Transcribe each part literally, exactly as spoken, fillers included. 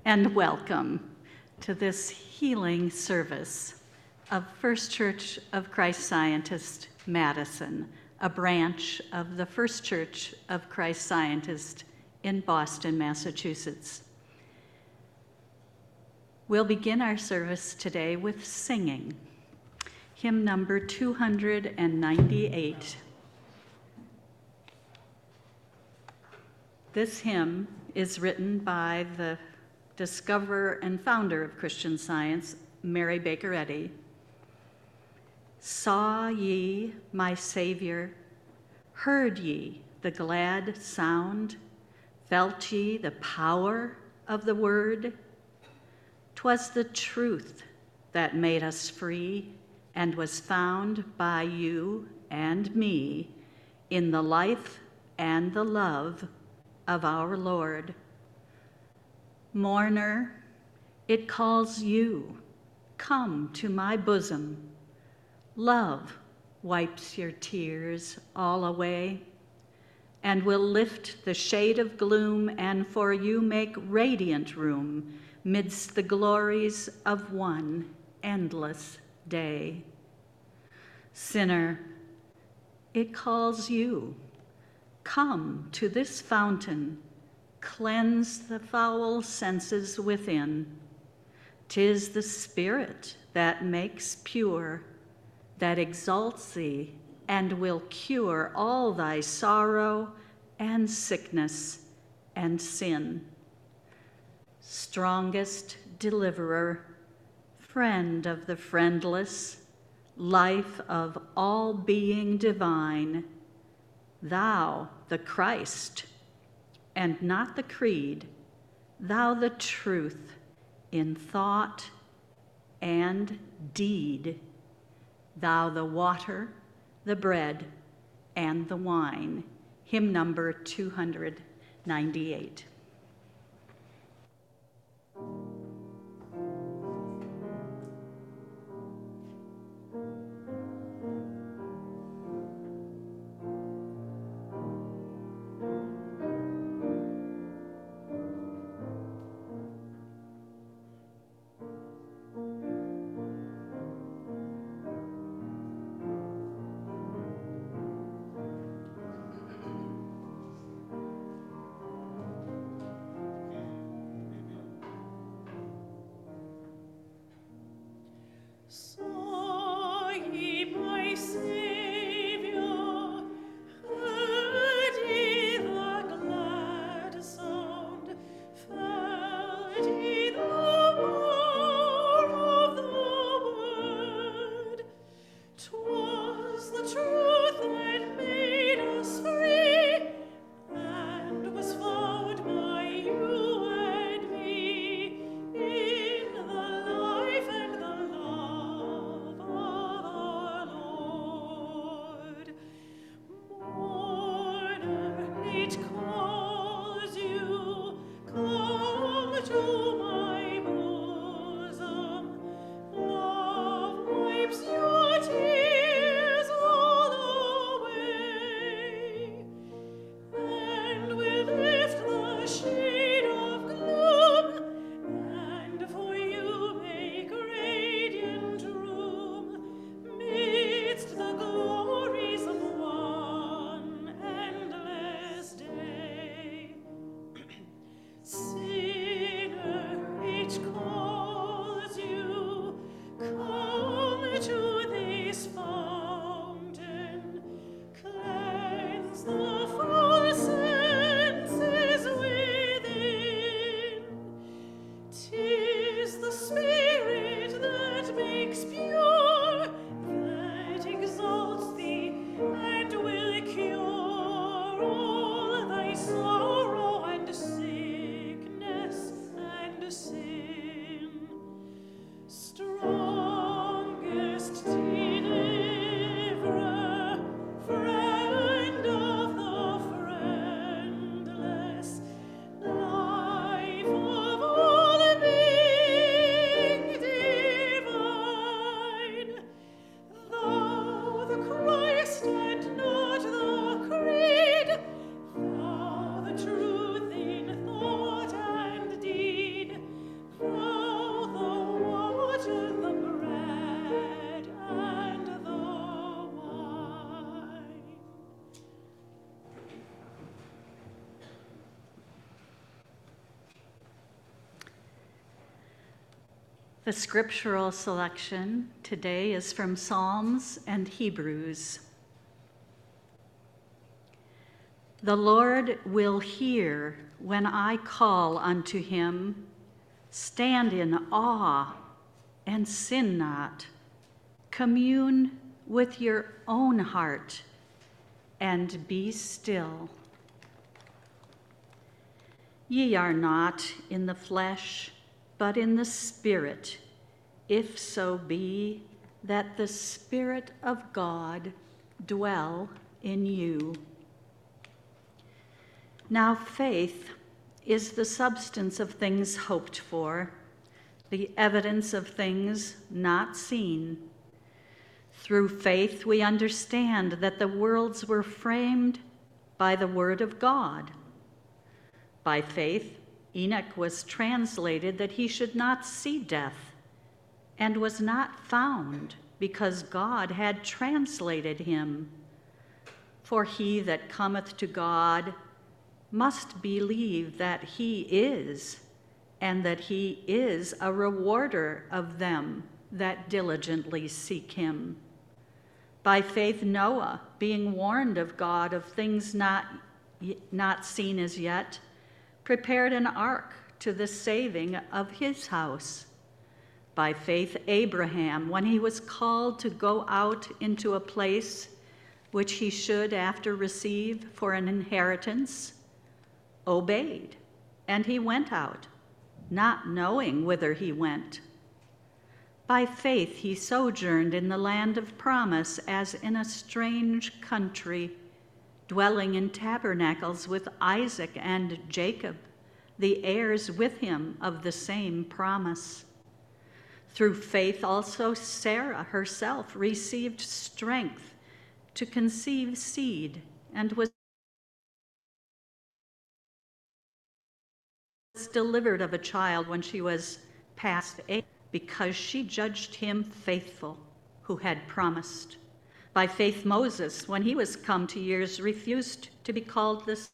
and welcome to this healing service of First Church of Christ Scientist, Madison, a branch of the First Church of Christ Scientist in Boston, Massachusetts. We'll begin our service today with singing, hymn number two hundred ninety-eight. This hymn is written by the discoverer and founder of Christian Science, Mary Baker Eddy. Saw ye my Savior, heard ye the glad sound, felt ye the power of the word? 'Twas the truth that made us free and was found by you and me in the life and the love of our Lord. Mourner, it calls you, come to my bosom. Love wipes your tears all away and will lift the shade of gloom and for you make radiant room midst the glories of one endless day. Sinner, it calls you, come to this fountain, cleanse the foul senses within. 'Tis the Spirit that makes pure, that exalts thee and will cure all thy sorrow and sickness and sin. Strongest deliverer, friend of the friendless, life of all being divine, thou the Christ, and not the creed, thou the truth in thought and deed, thou the water, the bread, and the wine. Hymn number two hundred ninety-eight. Of all the The scriptural selection today is from Psalms and Hebrews. The Lord will hear when I call unto him. Stand in awe and sin not. Commune with your own heart and be still. Ye are not in the flesh, but in the Spirit, if so be that the Spirit of God dwell in you. Now faith is the substance of things hoped for, the evidence of things not seen. Through faith we understand that the worlds were framed by the word of God. By faith, Enoch was translated that he should not see death, and was not found because God had translated him. For he that cometh to God must believe that he is, and that he is a rewarder of them that diligently seek him. By faith Noah, being warned of God of things not, not seen as yet, prepared an ark to the saving of his house. By faith Abraham, when he was called to go out into a place which he should after receive for an inheritance, obeyed, and he went out, not knowing whither he went. By faith he sojourned in the land of promise as in a strange country, dwelling in tabernacles with Isaac and Jacob, the heirs with him of the same promise. Through faith also Sarah herself received strength to conceive seed, and was delivered of a child when she was past age, because she judged him faithful who had promised. By faith Moses, when he was come to years, refused to be called the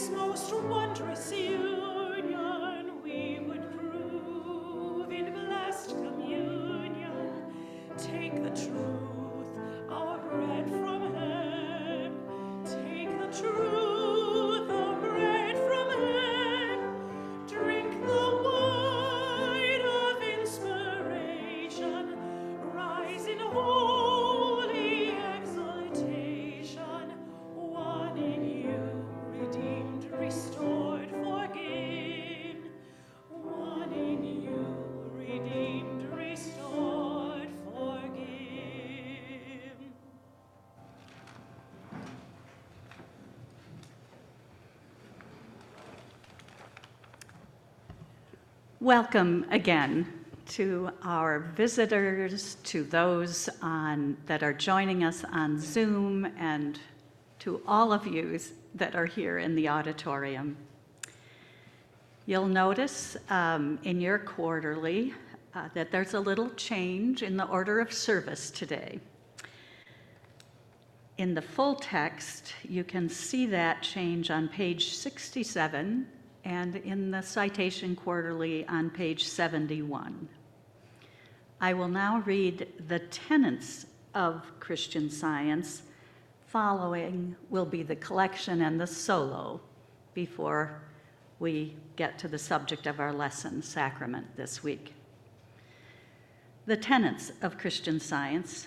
most wondrous union we would prove in blessed communion. Take the truth, our bread from heaven. Take the truth, our bread from heaven. Drink the wine of inspiration. Rise in holy exaltation. One in you, redeemed, restored, forgiven. One in you, redeemed, restored, forgiven. Welcome again to our visitors, to those on, that are joining us on Zoom, and to all of you that are here in the auditorium. You'll notice um, in your quarterly uh, that there's a little change in the order of service today. In the full text, you can see that change on page sixty-seven, and in the citation quarterly on page seventy-one. I will now read the tenets of Christian Science. Following will be the collection and the solo before we get to the subject of our lesson, Sacrament, this week. The tenets of Christian Science.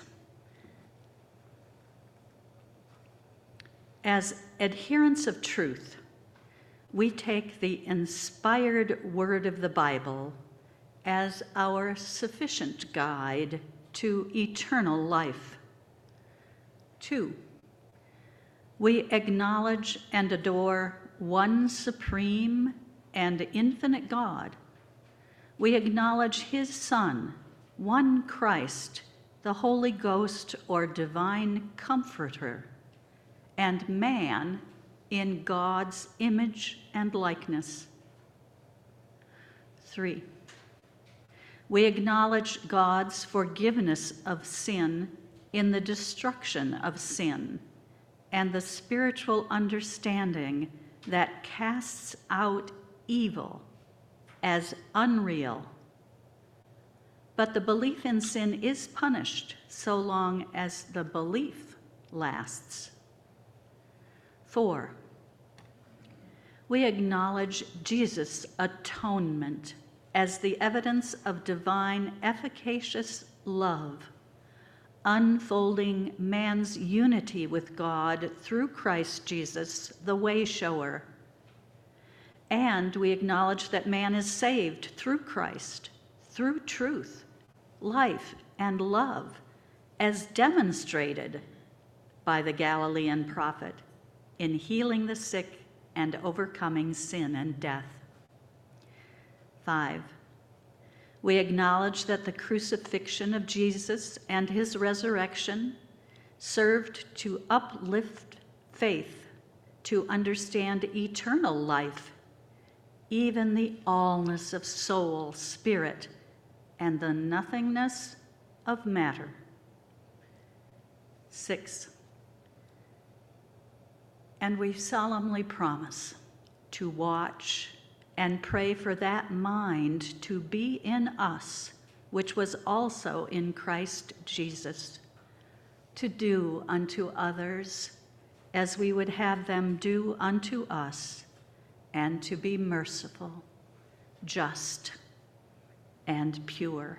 As adherents of truth, we take the inspired word of the Bible as our sufficient guide to eternal life. Two, we acknowledge and adore one supreme and infinite God. We acknowledge his Son, one Christ, the Holy Ghost or divine Comforter, and man in God's image and likeness. Three, we acknowledge God's forgiveness of sin in the destruction of sin and the spiritual understanding that casts out evil as unreal. But the belief in sin is punished so long as the belief lasts. Four, we acknowledge Jesus' atonement as the evidence of divine efficacious love, unfolding man's unity with God through Christ Jesus, the way-shower. And we acknowledge that man is saved through Christ, through truth, life, and love, as demonstrated by the Galilean prophet in healing the sick and overcoming sin and death. Five, we acknowledge that the crucifixion of Jesus and his resurrection served to uplift faith, to understand eternal life, even the allness of soul, spirit, and the nothingness of matter. Six, and we solemnly promise to watch and pray for that mind to be in us, which was also in Christ Jesus, to do unto others as we would have them do unto us, and to be merciful, just, and pure.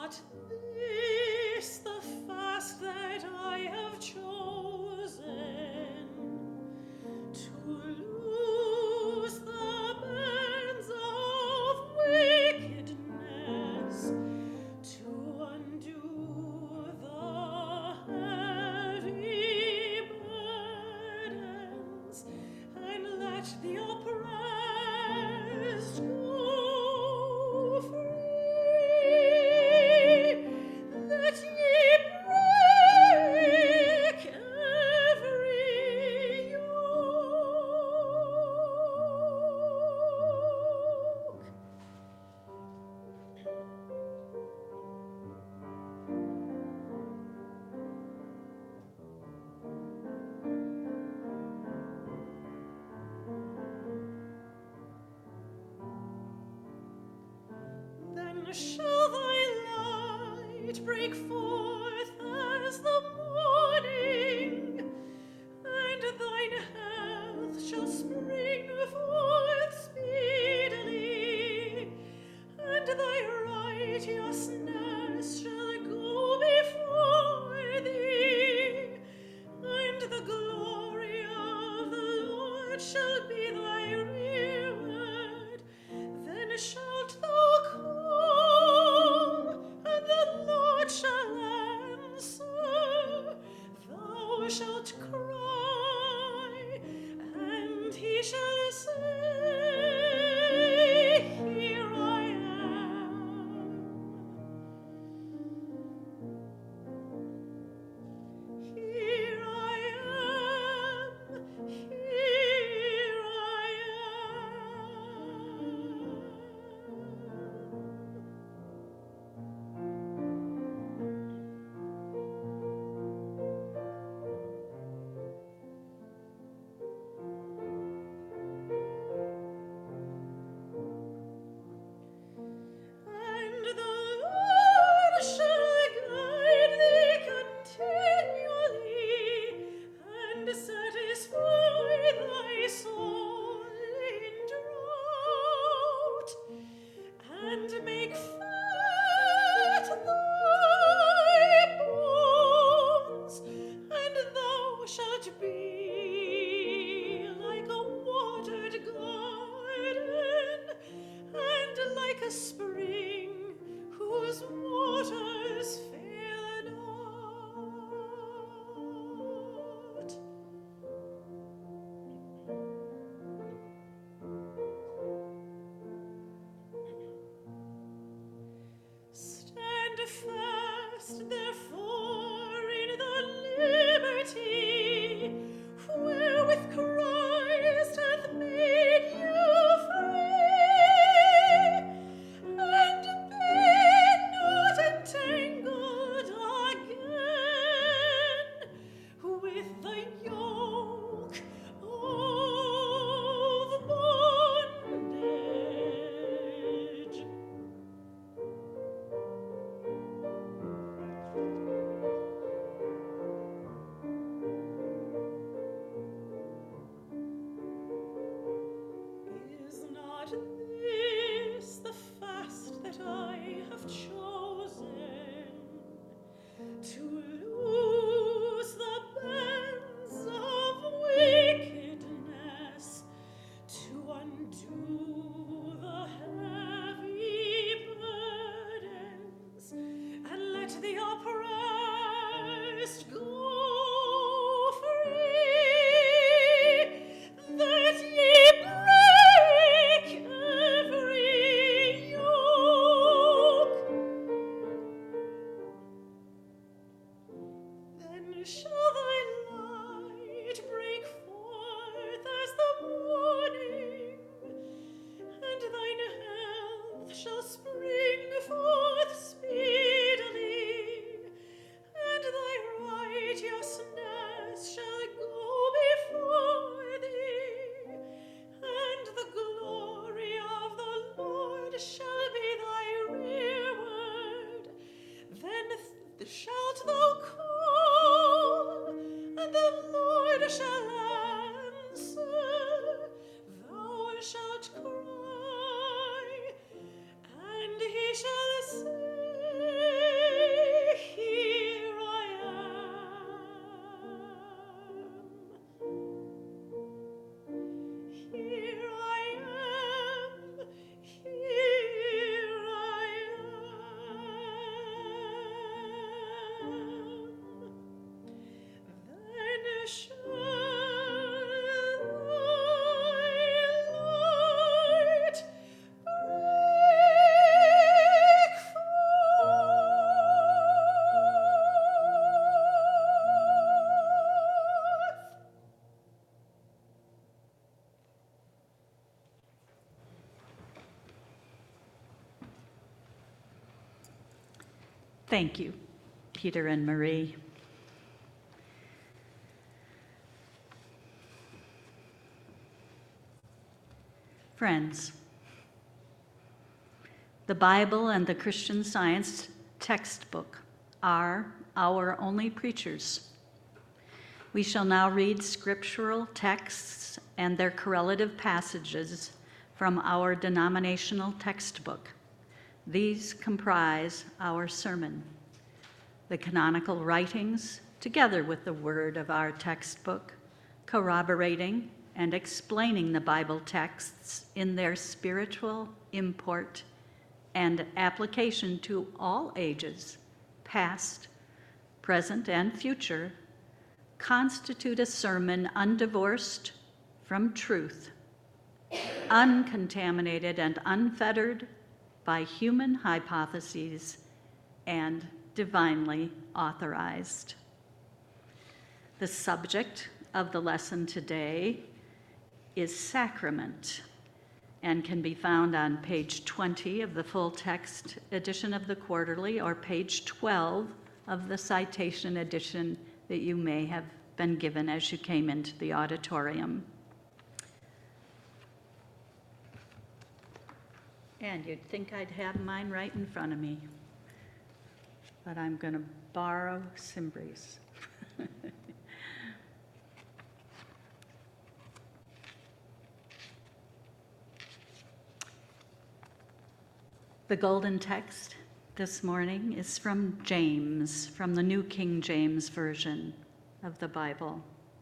not this the fast that I have chosen, to loose the bands of wickedness, to undo the heavy burdens, and let the oppressed go free. Let ye break every yoke. Then shall thy light break forth as the morning, and thine health shall spring forth speedily, and thy righteousness shall go before thee, and the glory of the Lord shall be thy reward. Then shalt thou call, and the Lord shall answer. Thou shalt cry, and he shall say, Here I am. Here I am. Here I And the Lord shall guide thee continually, and satisfy thy soul in drought, and make fat thy bones, and thou shalt be like a watered garden, and like a spring whose waters fail not. Stand fast, therefore, in the liberty wherewith Christ hath made you free, and be not entangled again with the yoke of bondage. Is not this the fast that I have chosen, to loose the bands of wickedness, to undo the heavy burdens, and let the oppressed go free, that ye break every yoke? Then shall thy light break forth as the morning, and thine health shall spring forth speedily, and thy righteousness shall go before thee, and the glory of the Lord shall be thy reward. Then th- shalt thou call, Thank you, Peter and Marie. Friends, the Bible and the Christian Science textbook are our only preachers. We shall now read scriptural texts and their correlative passages from our denominational textbook. These comprise our sermon. The canonical writings, together with the word of our textbook, corroborating and explaining the Bible texts in their spiritual import and application to all ages, past, present, and future, constitute a sermon undivorced from truth, uncontaminated and unfettered by human hypotheses, and divinely authorized. The subject of the lesson today is sacrament and can be found on page twenty of the full text edition of the quarterly or page twelve of the citation edition that you may have been given as you came into the auditorium. And you'd think I'd have mine right in front of me, but I'm going to borrow Simbri's. The golden text this morning is from James, from the New King James Version of the Bible.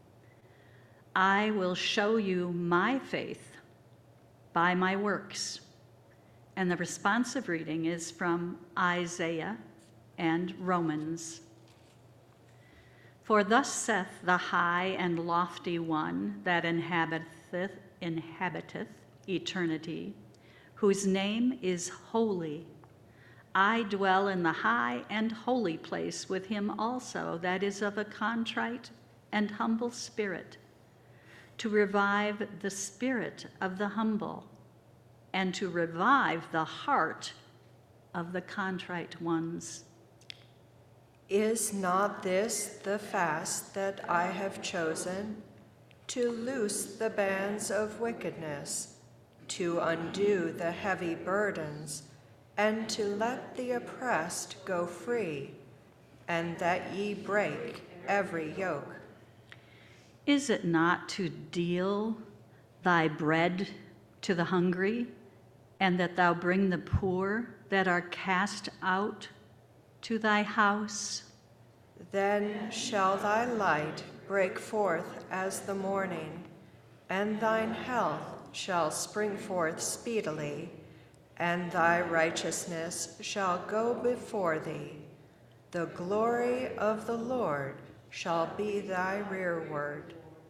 I will show you my faith by my works. And the responsive reading is from Isaiah and Romans. For thus saith the high and lofty one that inhabiteth, inhabiteth eternity, whose name is holy. I dwell in the high and holy place with him also that is of a contrite and humble spirit, to revive the spirit of the humble, and to revive the heart of the contrite ones. Is not this the fast that I have chosen, to loose the bands of wickedness, to undo the heavy burdens, and to let the oppressed go free, and that ye break every yoke? Is it not to deal thy bread to the hungry, and that thou bring the poor that are cast out to thy house? Then shall thy light break forth as the morning, and thine health shall spring forth speedily, and thy righteousness shall go before thee. The glory of the Lord shall be thy rearward.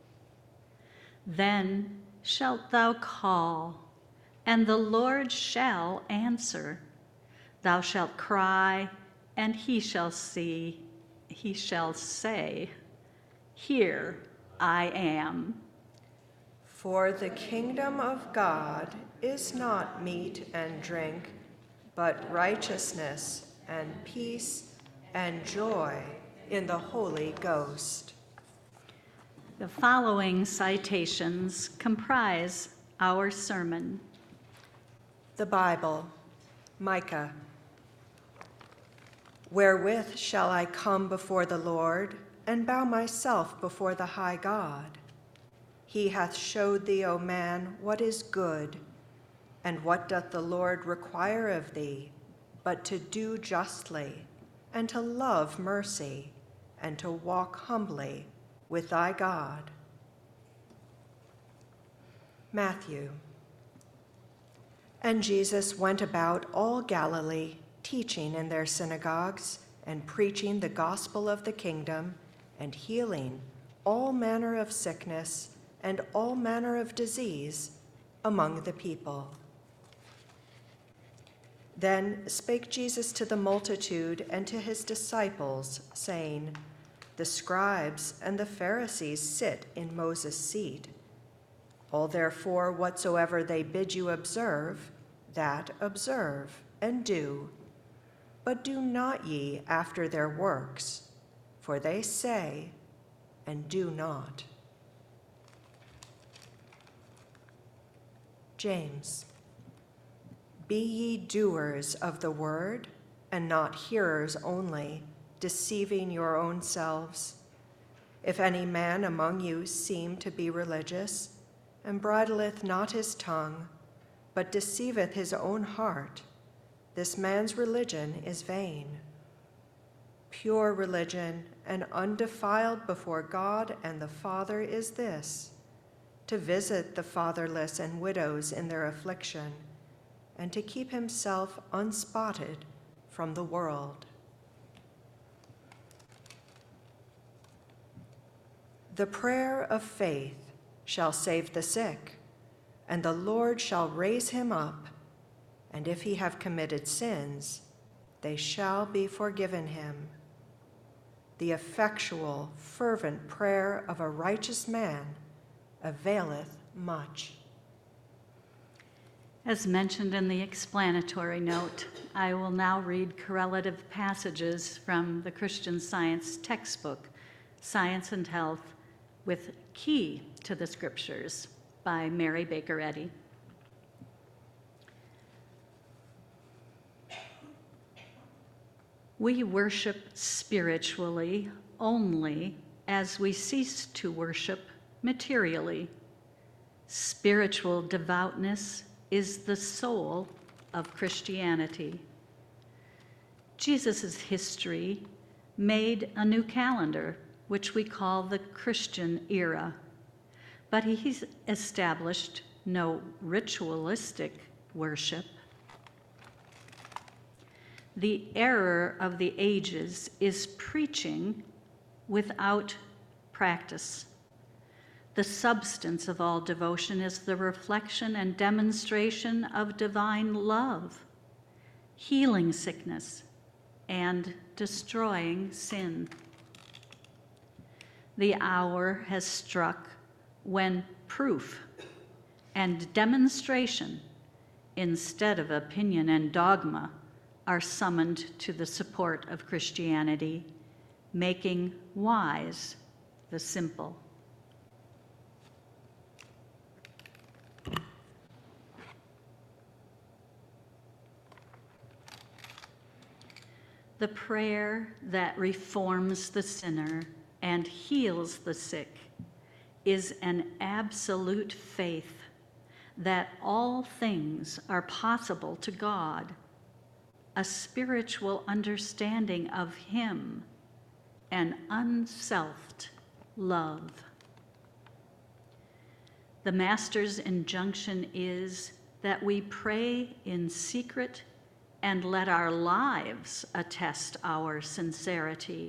Then shalt thou call, and the Lord shall answer. Thou shalt cry, and he shall see, he shall say, Here I am. For the kingdom of God is not meat and drink, but righteousness and peace and joy in the Holy Ghost. The following citations comprise our sermon. The Bible, Micah. Wherewith shall I come before the Lord, and bow myself before the high God? He hath showed thee, O man, what is good. And what doth the Lord require of thee, but to do justly, and to love mercy, and to walk humbly with thy God? Matthew. And Jesus went about all Galilee, teaching in their synagogues, and preaching the gospel of the kingdom, and healing all manner of sickness and all manner of disease among the people. Then spake Jesus to the multitude and to his disciples, saying, The scribes and the Pharisees sit in Moses' seat. All therefore whatsoever they bid you observe, that observe and do. but do not ye after their works, for they say and do not. James, be ye doers of the word, and not hearers only, deceiving your own selves. If any man among you seem to be religious, and bridleth not his tongue, but deceiveth his own heart, this man's religion is vain. Pure religion and undefiled before God and the Father is this, to visit the fatherless and widows in their affliction, and to keep himself unspotted from the world. The prayer of faith shall save the sick, and the Lord shall raise him up, and if he have committed sins, they shall be forgiven him. The effectual, fervent prayer of a righteous man availeth much. As mentioned in the explanatory note, I will now read correlative passages from the Christian Science textbook, Science and Health, with Key to the Scriptures by Mary Baker Eddy. We worship spiritually only as we cease to worship materially. Spiritual devoutness is the soul of Christianity. Jesus' history made a new calendar, which we call the Christian era, but he's established no ritualistic worship. The error of the ages is preaching without practice. The substance of all devotion is the reflection and demonstration of divine love, healing sickness, and destroying sin. The hour has struck when proof and demonstration, instead of opinion and dogma, are summoned to the support of Christianity, making wise the simple. The prayer that reforms the sinner and heals the sick is an absolute faith that all things are possible to God, a spiritual understanding of Him, an unselfed love. The Master's injunction is that we pray in secret and let our lives attest our sincerity.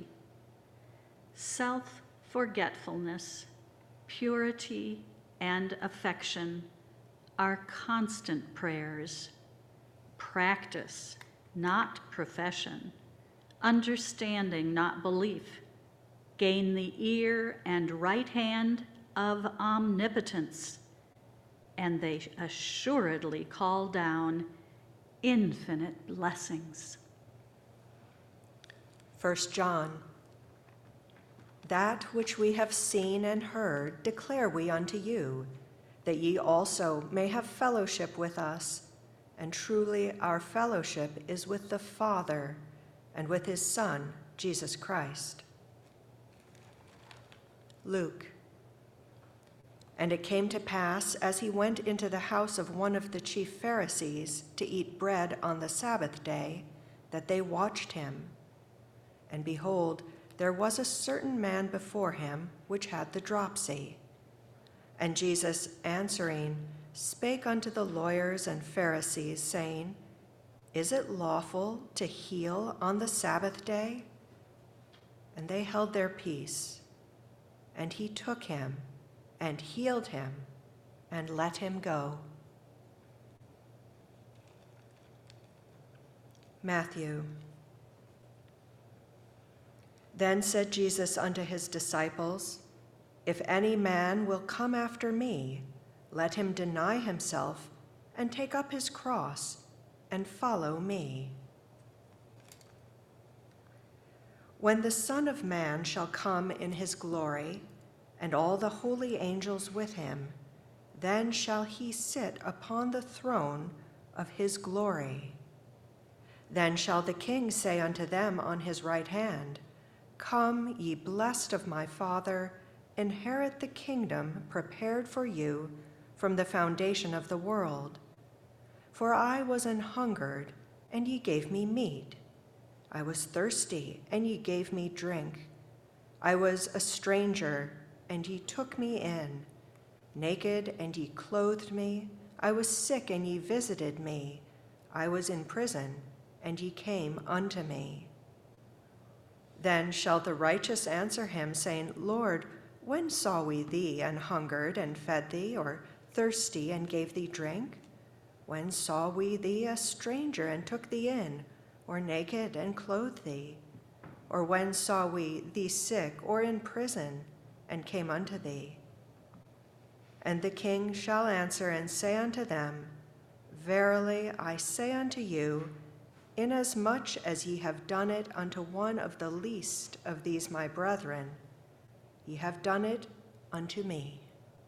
Self-forgetfulness, purity, and affection are constant prayers. Practice, not profession. Understanding, not belief. Gain the ear and right hand of omnipotence, and they assuredly call down infinite blessings. First John. That which we have seen and heard declare we unto you, that ye also may have fellowship with us. And truly our fellowship is with the Father and with his Son, Jesus Christ. Luke. And it came to pass, as he went into the house of one of the chief Pharisees to eat bread on the Sabbath day, that they watched him. And behold, there was a certain man before him which had the dropsy. And Jesus answering spake unto the lawyers and Pharisees, saying, Is it lawful to heal on the Sabbath day? And they held their peace. And he took him and healed him and let him go. Matthew. Then said Jesus unto his disciples, If any man will come after me, let him deny himself and take up his cross and follow me. When the Son of Man shall come in his glory, and all the holy angels with him, then shall he sit upon the throne of his glory. Then shall the King say unto them on his right hand, Come, ye blessed of my Father, inherit the kingdom prepared for you from the foundation of the world. For I was an hungered, and ye gave me meat. I was thirsty, and ye gave me drink. I was a stranger, and ye took me in. Naked, and ye clothed me. I was sick, and ye visited me. I was in prison, and ye came unto me. Then shall the righteous answer him, saying, Lord, when saw we thee an hungered, and fed thee, or thirsty, and gave thee drink? When saw we thee a stranger, and took thee in, or naked, and clothed thee? Or when saw we thee sick, or in prison, and came unto thee? And the King shall answer and say unto them, Verily I say unto you, inasmuch as ye have done it unto one of the least of these my brethren, ye have done it unto me.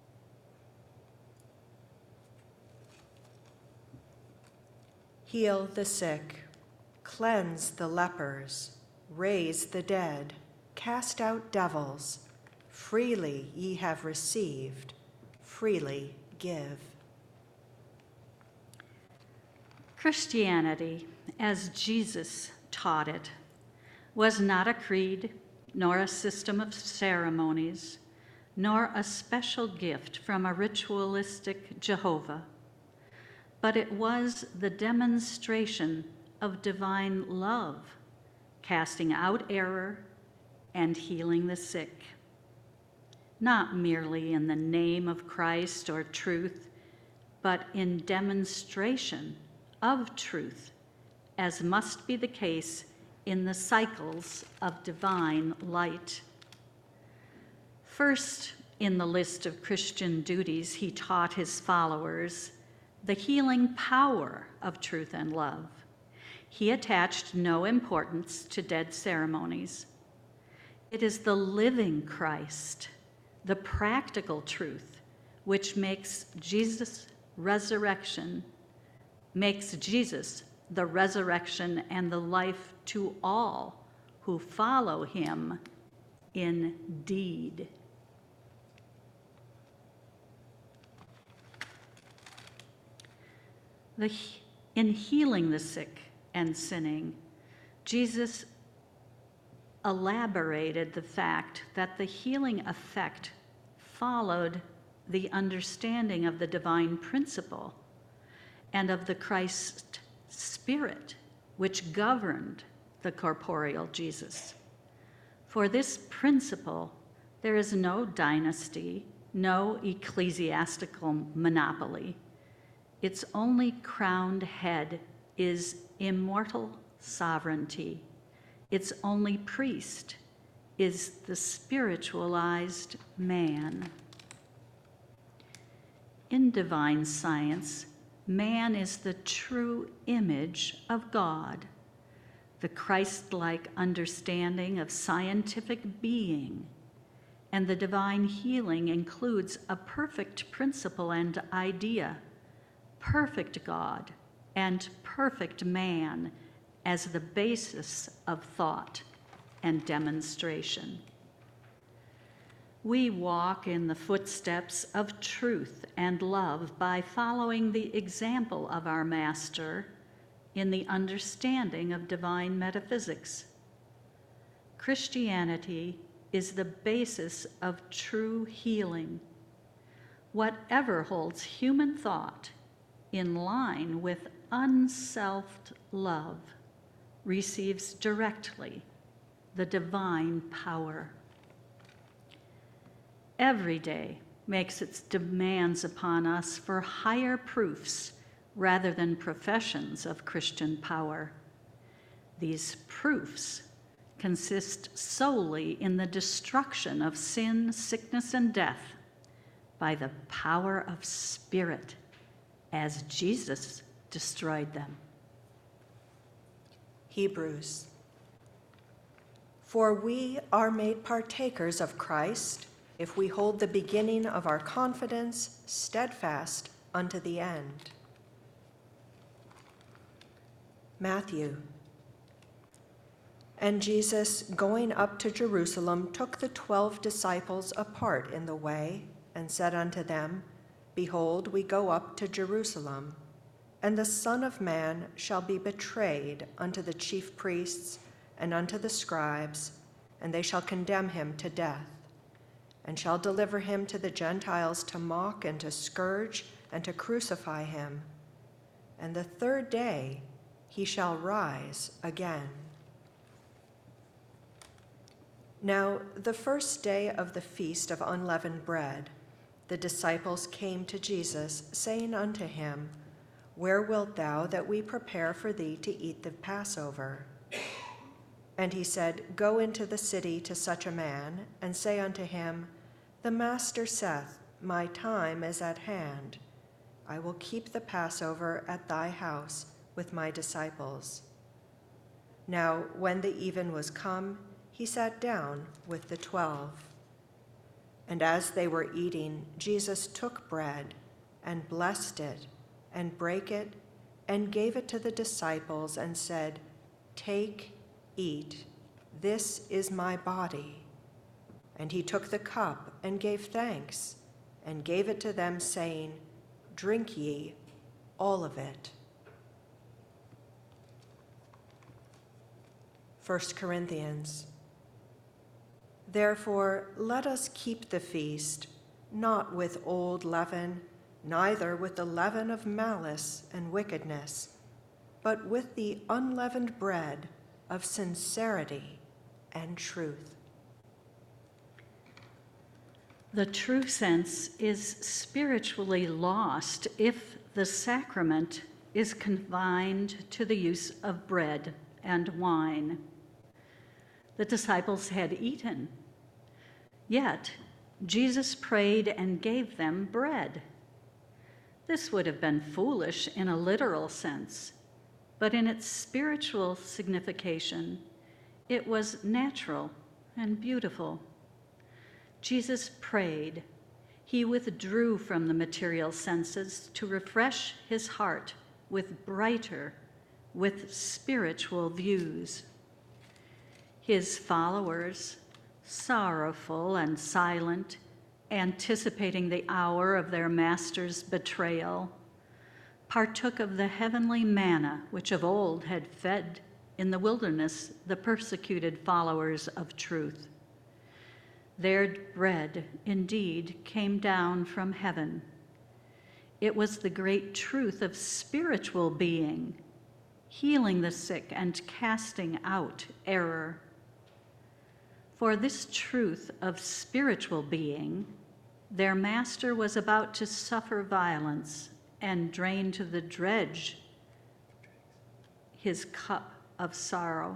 Heal the sick, cleanse the lepers, raise the dead, cast out devils. Freely ye have received, freely give. Christianity, as Jesus taught it, was not a creed, nor a system of ceremonies, nor a special gift from a ritualistic Jehovah, but it was the demonstration of divine love, casting out error and healing the sick. Not merely in the name of Christ or truth, but in demonstration of truth, as must be the case in the cycles of divine light. First, in the list of Christian duties, he taught his followers the healing power of truth and love. He attached no importance to dead ceremonies. It is the living Christ, the practical truth, which makes Jesus' resurrection, makes Jesus the resurrection and the life to all who follow him indeed. The, in healing the sick and sinning, Jesus elaborated the fact that the healing effect followed the understanding of the divine principle and of the Christ Spirit, which governed the corporeal Jesus. For this principle, there is no dynasty, no ecclesiastical monopoly. Its only crowned head is immortal sovereignty. Its only priest is the spiritualized man. In divine science, man is the true image of God. The Christ-like understanding of scientific being and the divine healing includes a perfect principle and idea, perfect God and perfect man as the basis of thought and demonstration. We walk in the footsteps of truth and love by following the example of our Master in the understanding of divine metaphysics. Christianity is the basis of true healing. Whatever holds human thought in line with unselfed love receives directly the divine power. Every day makes its demands upon us for higher proofs rather than professions of Christian power. These proofs consist solely in the destruction of sin, sickness, and death by the power of Spirit, as Jesus destroyed them. Hebrews. For we are made partakers of Christ if we hold the beginning of our confidence steadfast unto the end. Matthew. And Jesus, going up to Jerusalem, took the twelve disciples apart in the way, and said unto them, Behold, we go up to Jerusalem, and the Son of Man shall be betrayed unto the chief priests and unto the scribes, and they shall condemn him to death, and shall deliver him to the Gentiles to mock and to scourge and to crucify him. And the third day he shall rise again. Now, the first day of the feast of unleavened bread, the disciples came to Jesus, saying unto him, Where wilt thou that we prepare for thee to eat the Passover? And he said, Go into the city to such a man, and say unto him, The Master saith, My time is at hand. I will keep the Passover at thy house with my disciples. Now, when the even was come, he sat down with the twelve. And as they were eating, Jesus took bread and blessed it and brake it and gave it to the disciples and said, Take, eat, this is my body. And he took the cup and gave thanks and gave it to them, saying, Drink ye all of it. First Corinthians. Therefore, let us keep the feast, not with old leaven, neither with the leaven of malice and wickedness, but with the unleavened bread of sincerity and truth. The true sense is spiritually lost if the sacrament is confined to the use of bread and wine. The disciples had eaten, yet Jesus prayed and gave them bread. This would have been foolish in a literal sense, but in its spiritual signification, it was natural and beautiful. Jesus prayed. He withdrew from the material senses to refresh his heart with brighter, with spiritual views. His followers, sorrowful and silent, anticipating the hour of their master's betrayal, partook of the heavenly manna which of old had fed in the wilderness the persecuted followers of truth. Their bread, indeed, came down from heaven. It was the great truth of spiritual being, healing the sick and casting out error. For this truth of spiritual being, their master was about to suffer violence and drain to the dredge his cup of sorrow.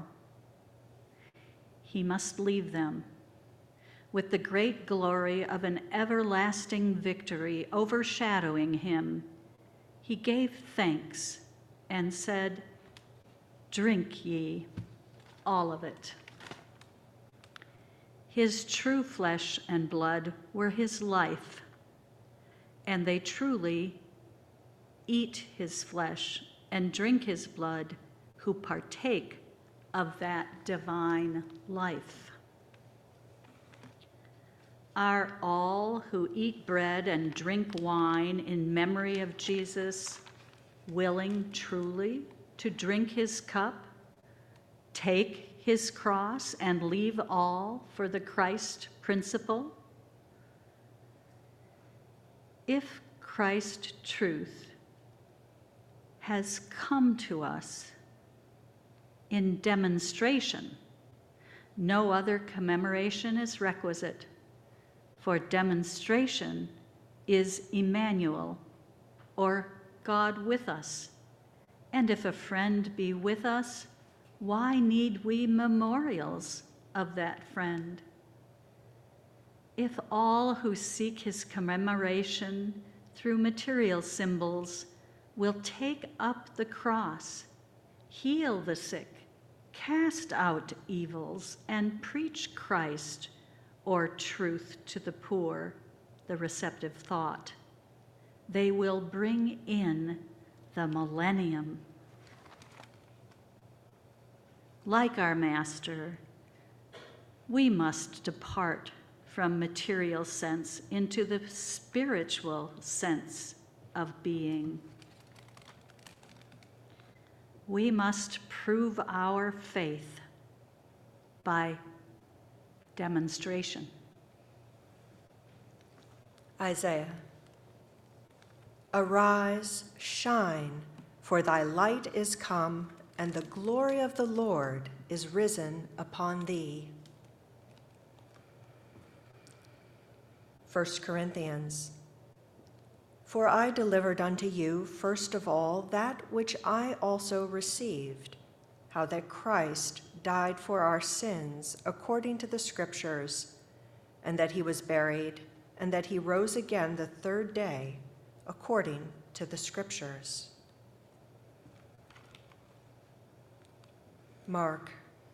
He must leave them with the great glory of an everlasting victory overshadowing him. He gave thanks and said, Drink ye all of it. His true flesh and blood were his life, and they truly eat his flesh and drink his blood who partake of that divine life. Are all who eat bread and drink wine in memory of Jesus willing truly to drink his cup, take his cross, and leave all for the Christ principle? If Christ truth has come to us in demonstration, no other commemoration is requisite, for demonstration is Emmanuel, or God with us. And if a friend be with us, why need we memorials of that friend? If all who seek his commemoration through material symbols will take up the cross, heal the sick, cast out evils and preach Christ or truth to the poor, the receptive thought. They will bring in the millennium. Like our Master, we must depart from material sense into the spiritual sense of being. We must prove our faith by demonstration. Isaiah. Arise, shine, for thy light is come, and the glory of the Lord is risen upon thee. First Corinthians. For I delivered unto you first of all that which I also received, how that Christ died for our sins according to the Scriptures, and that he was buried, and that he rose again the third day according to the Scriptures. Mark.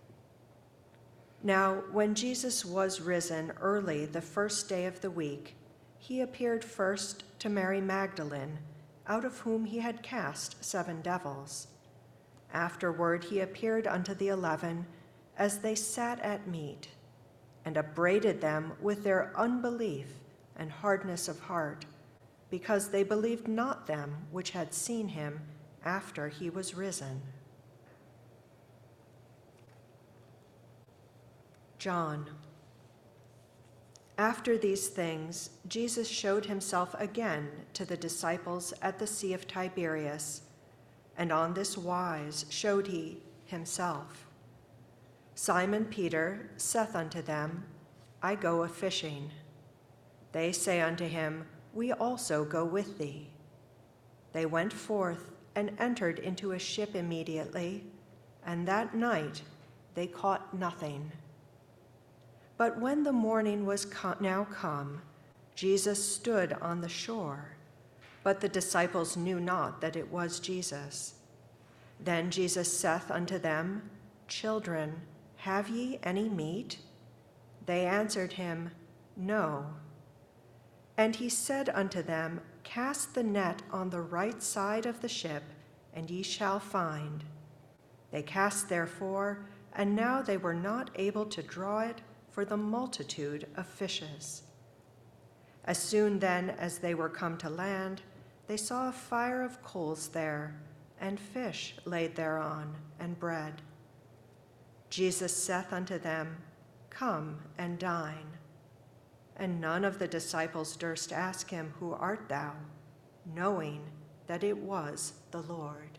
Now, when Jesus was risen early the first day of the week, he appeared first to Mary Magdalene, out of whom he had cast seven devils. Afterward he appeared unto the eleven as they sat at meat, and upbraided them with their unbelief and hardness of heart, because they believed not them which had seen him after he was risen. John. After these things, Jesus showed himself again to the disciples at the Sea of Tiberias, and on this wise showed he himself. Simon Peter saith unto them, I go a-fishing. They say unto him, We also go with thee. They went forth and entered into a ship immediately, and that night they caught nothing. But when the morning was co- now come, Jesus stood on the shore, but the disciples knew not that it was Jesus. Then Jesus saith unto them, Children, have ye any meat? They answered him, No. And he said unto them, Cast the net on the right side of the ship, and ye shall find. They cast therefore, and now they were not able to draw it for the multitude of fishes. As soon then as they were come to land, they saw a fire of coals there, and fish laid thereon, and bread. Jesus saith unto them, Come and dine. And none of the disciples durst ask him, Who art thou? Knowing that it was the Lord.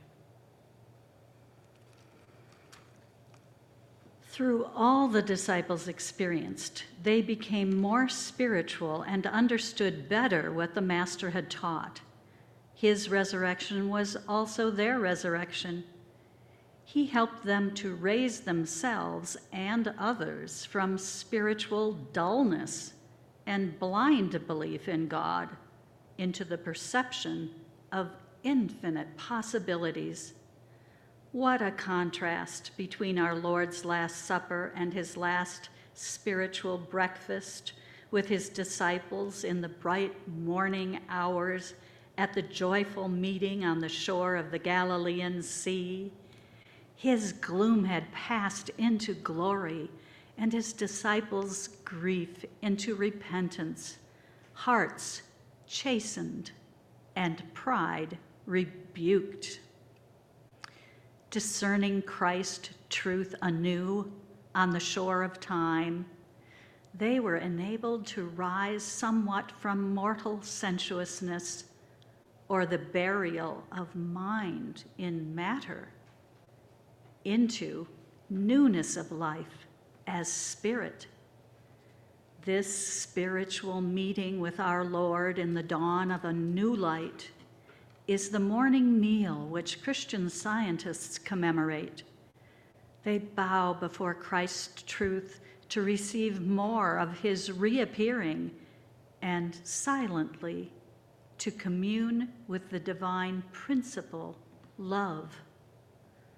Through all the disciples experienced, they became more spiritual and understood better what the Master had taught. His resurrection was also their resurrection. He helped them to raise themselves and others from spiritual dullness and blind belief in God into the perception of infinite possibilities. What a contrast between our Lord's Last Supper and his last spiritual breakfast with his disciples in the bright morning hours at the joyful meeting on the shore of the Galilean Sea. His gloom had passed into glory, and his disciples' grief into repentance, hearts chastened and pride rebuked. Discerning Christ truth anew on the shore of time, they were enabled to rise somewhat from mortal sensuousness or the burial of mind in matter into newness of life as spirit. This spiritual meeting with our Lord in the dawn of a new light is the morning meal which Christian scientists commemorate. They bow before Christ's truth to receive more of his reappearing and silently to commune with the divine principle, love.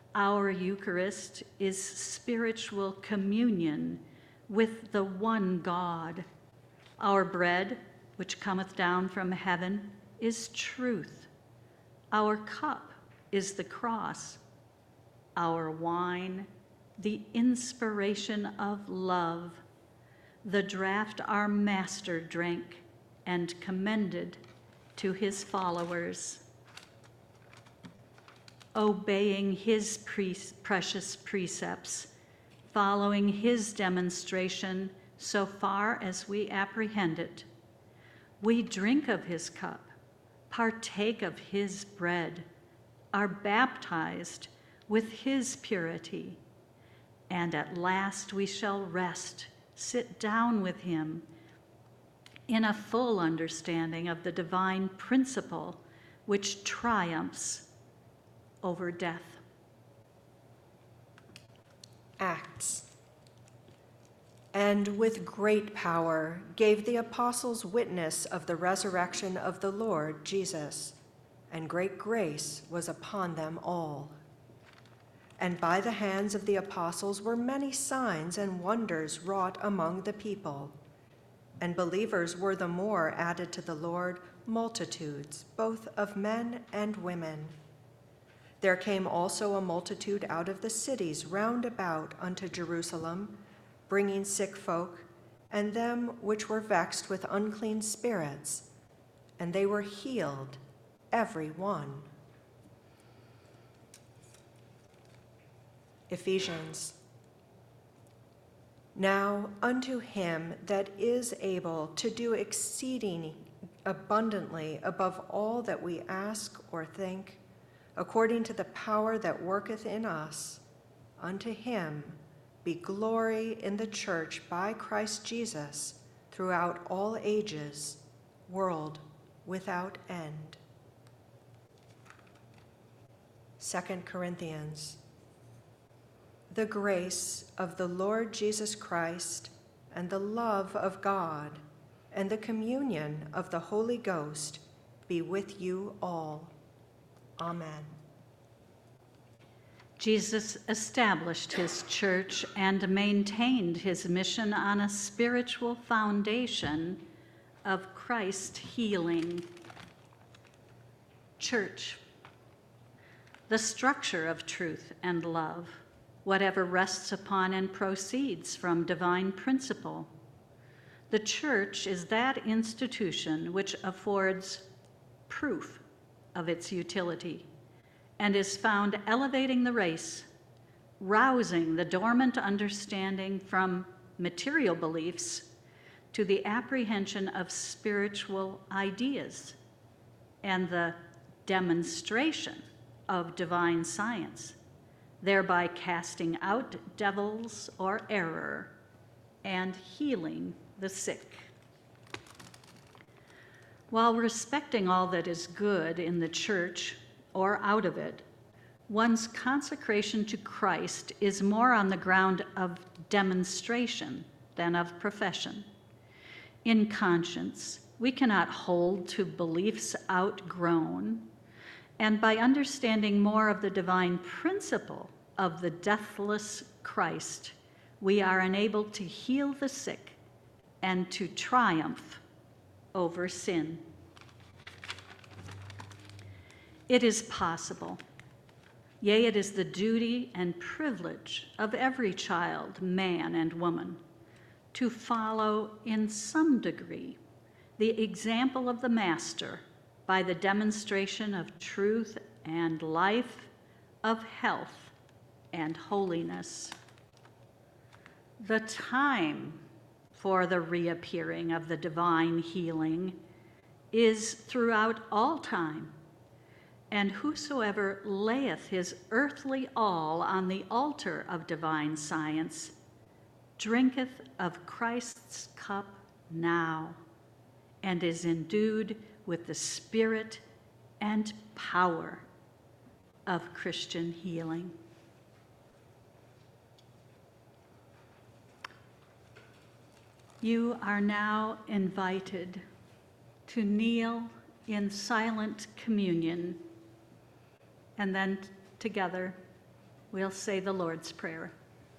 Our Eucharist is spiritual communion with the one God. Our bread, which cometh down from heaven, is truth. Our cup is the cross. Our wine, the inspiration of love. The draught our Master drank and commended to his followers. Obeying his pre- precious precepts, following his demonstration so far as we apprehend it, we drink of his cup, partake of his bread, are baptized with his purity, and at last we shall rest, sit down with him in a full understanding of the divine principle which triumphs over death. Acts. And with great power gave the apostles witness of the resurrection of the Lord Jesus, and great grace was upon them all. And by the hands of the apostles were many signs and wonders wrought among the people. And believers were the more added to the Lord, multitudes, both of men and women. There came also a multitude out of the cities round about unto Jerusalem, bringing sick folk, and them which were vexed with unclean spirits, and they were healed, every one. Ephesians. Now unto him that is able to do exceeding abundantly above all that we ask or think, according to the power that worketh in us, unto him be glory in the church by Christ Jesus throughout all ages, world without end. Second Corinthians. The grace of the Lord Jesus Christ and the love of God and the communion of the Holy Ghost be with you all. Amen. Jesus established his church and maintained his mission on a spiritual foundation of Christ healing. Church, the structure of truth and love, whatever rests upon and proceeds from divine principle. The church is that institution which affords proof of its utility and is found elevating the race, rousing the dormant understanding from material beliefs to the apprehension of spiritual ideas and the demonstration of divine science, thereby casting out devils or error and healing the sick. While respecting all that is good in the church or out of it, one's consecration to Christ is more on the ground of demonstration than of profession. In conscience, we cannot hold to beliefs outgrown, and by understanding more of the divine principle of the deathless Christ, we are enabled to heal the sick and to triumph over sin. It is possible, yea, it is the duty and privilege of every child, man and woman, to follow in some degree the example of the Master by the demonstration of truth and life, of health and holiness. The time for the reappearing of the divine healing is throughout all time, and whosoever layeth his earthly all on the altar of divine science drinketh of Christ's cup now, and is endued with the spirit and power of Christian healing. You are now invited to kneel in silent communion, and then together We'll say the Lord's Prayer.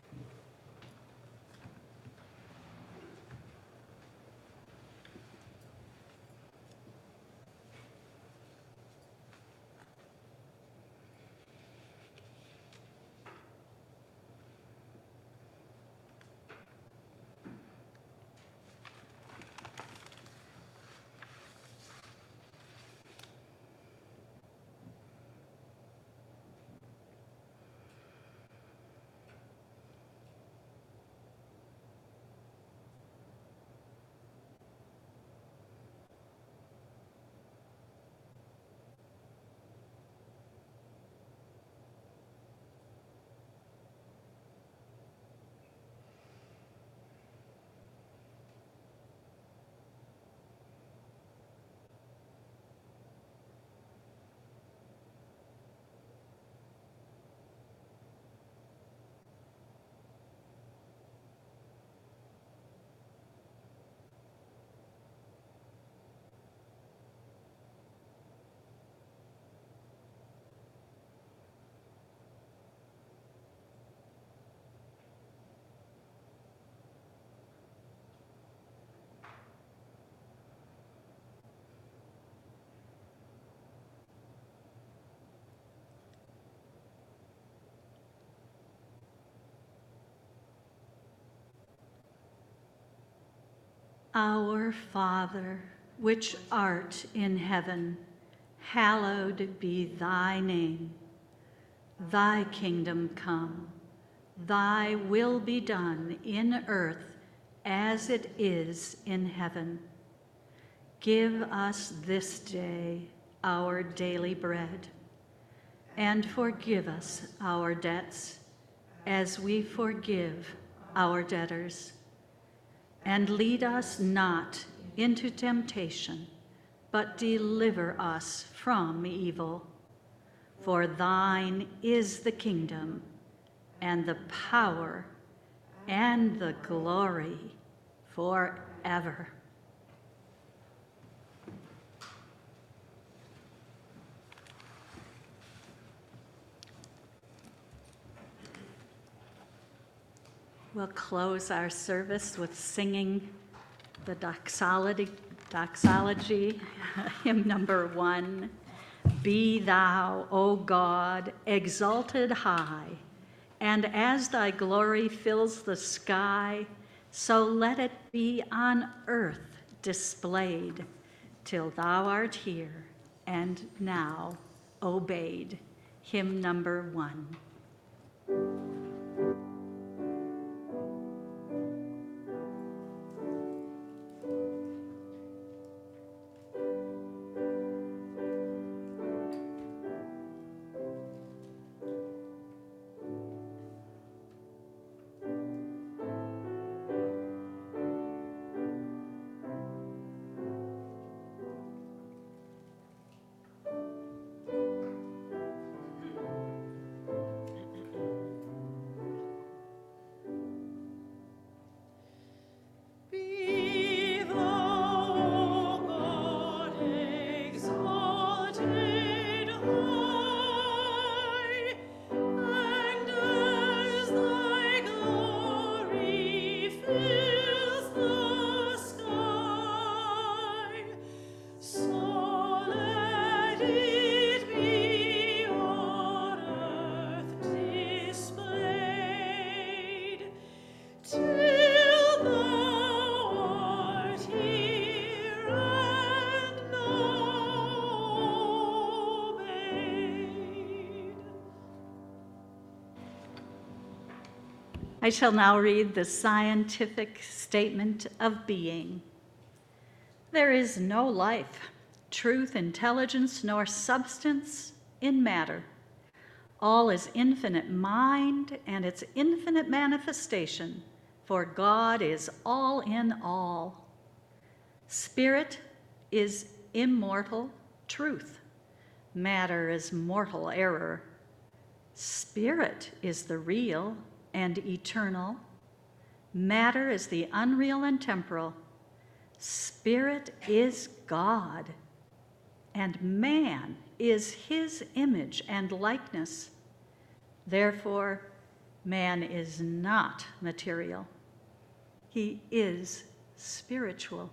Our Father, which art in heaven, hallowed be thy name. Thy kingdom come, thy will be done in earth as it is in heaven. Give us this day our daily bread, and forgive us our debts as we forgive our debtors. And lead us not into temptation, but deliver us from evil. For thine is the kingdom, and the power, and the glory forever. We'll close our service with singing the doxology, doxology hymn number one. Be thou, O God, exalted high, and as thy glory fills the sky, so let it be on earth displayed, till thou art here and now obeyed. Hymn number one. I shall now read the scientific statement of being. There is no life, truth, intelligence, nor substance in matter. All is infinite mind and its infinite manifestation, for God is all in all. Spirit is immortal truth. Matter is mortal error. Spirit is the real and eternal. Matter is the unreal and temporal. Spirit is God, and man is his image and likeness. Therefore, man is not material. He is spiritual.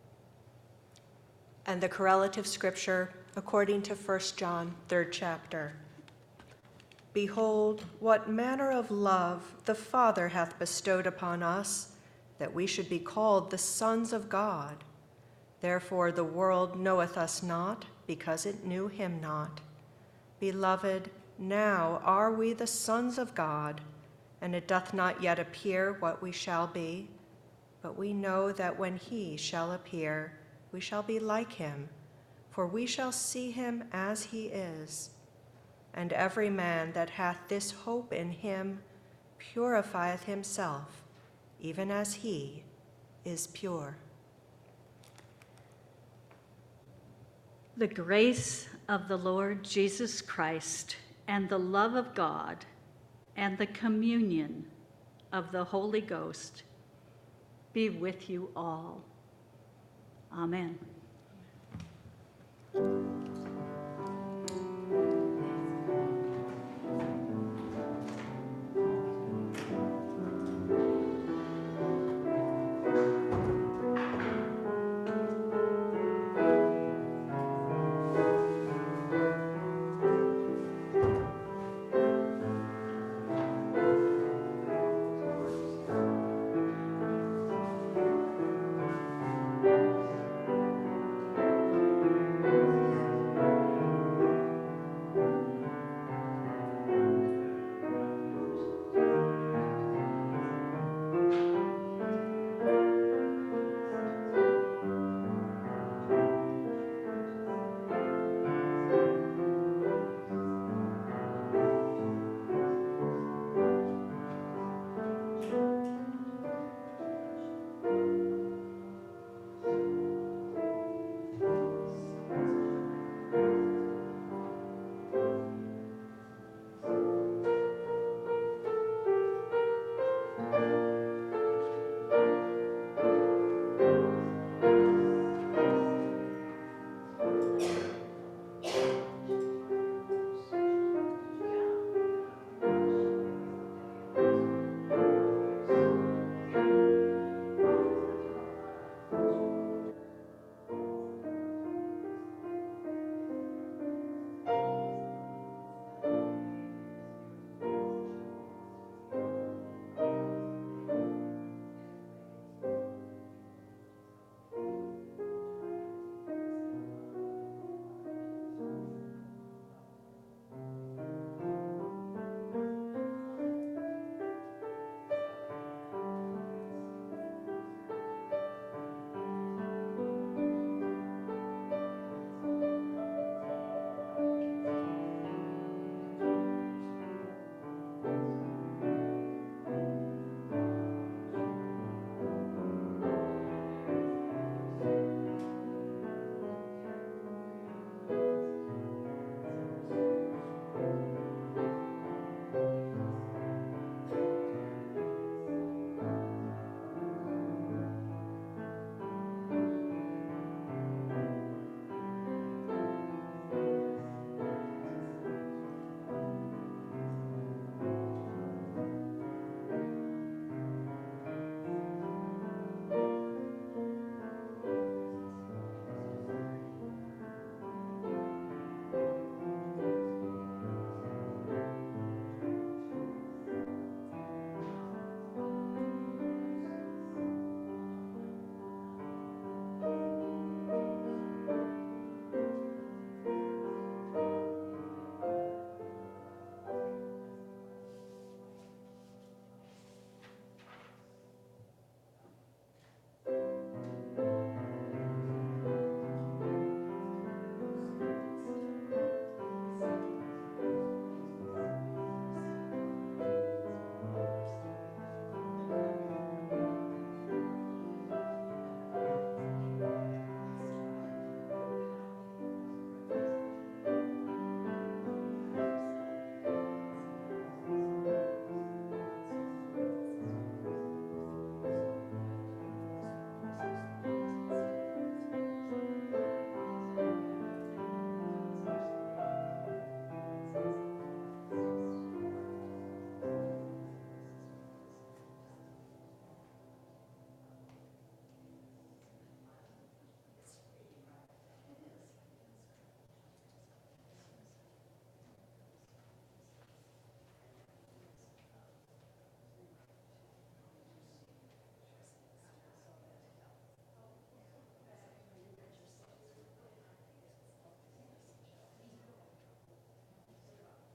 And the correlative scripture, according to First John, third chapter. Behold, what manner of love the Father hath bestowed upon us, that we should be called the sons of God. Therefore the world knoweth us not, because it knew him not. Beloved, now are we the sons of God, and it doth not yet appear what we shall be, but we know that when he shall appear, we shall be like him, for we shall see him as he is. And every man that hath this hope in him purifieth himself, even as he is pure. The grace of the Lord Jesus Christ and the love of God and the communion of the Holy Ghost be with you all. Amen.